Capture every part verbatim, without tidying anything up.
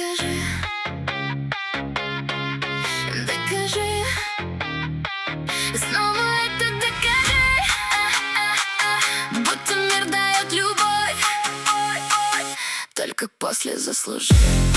Докажи, докажи, снова это докажи, будто мир дает любовь, только после заслужи.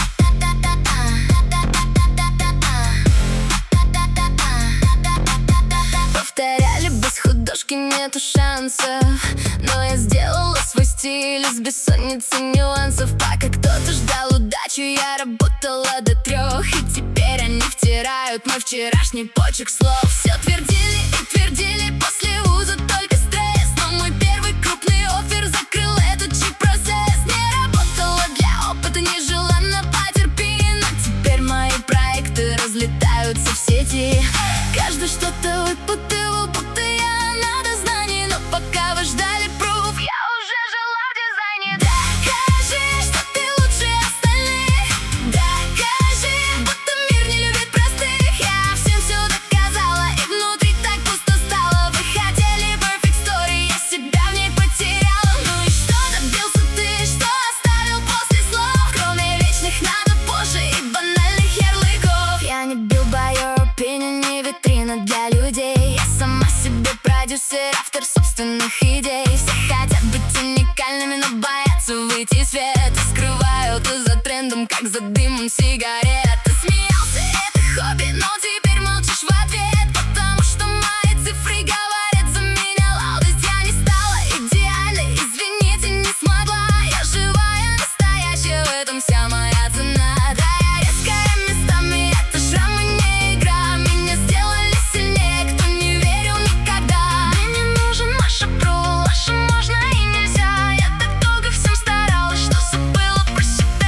Повторяли, без художки нету шансов, но я сделала свой стиль из бессонницы нюансов. Пока кто-то ждал удачу, я работала до трех, и теперь они втирают мой вчерашний почерк слов. Все твердили и твердили, после вуза только стресс, но мой первый крупный оффер закрыл этот чип-процесс. Не работала для опыта, нежеланно потерпи, но теперь мои проекты разлетаются в сети. Каждый что-то выпутывал, будто я надо знаний, но пока вы ждали пруф, я уже жила в дизайне. Докажи, что ты лучше остальных, докажи, будто мир не любит простых. Я всем все доказала, и внутри так пусто стало. Вы хотели perfect story, я себя в ней потеряла. Ну и что добился ты, что оставил после слов, кроме вечных надо позже и банальных ярлыков? Я не billboard opinion, не витрина для людей. Я сама себе продюсер, автор собственных идей. Все хотят быть уникальными, но боятся выйти в свет, и скрывают за трендом, как за дымом сигарет. Ты смеялся, это хобби, но теперь молчишь в ответ, потому что мои цифры говорят за меня. Лаудость, я не стала идеальной, извините, не смогла. Я живая, настоящая, в этом вся моя цена. Да, я резкая местами, это шрамы не игра. Меня сделали сильнее, кто не верил никогда. Мне не нужен ваш approval, вашим можно и нельзя. Я так долго всем старалась, что забыла про себя.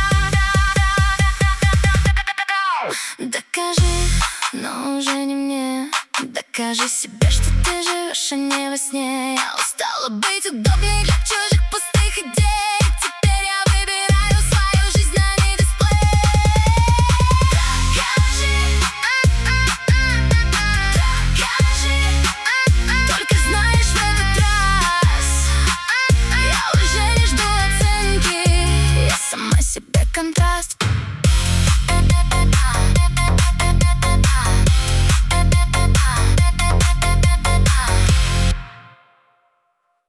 Докажи, но уже не мне. Докажи себе, что ты живешь, а не во сне. Я устала быть удобной для чужих пустых идей. Теперь я выбираю свою жизнь, а не дисплей. Докажи, докажи, только знаешь, в этот раз я уже не жду оценки, я сама себе контраст.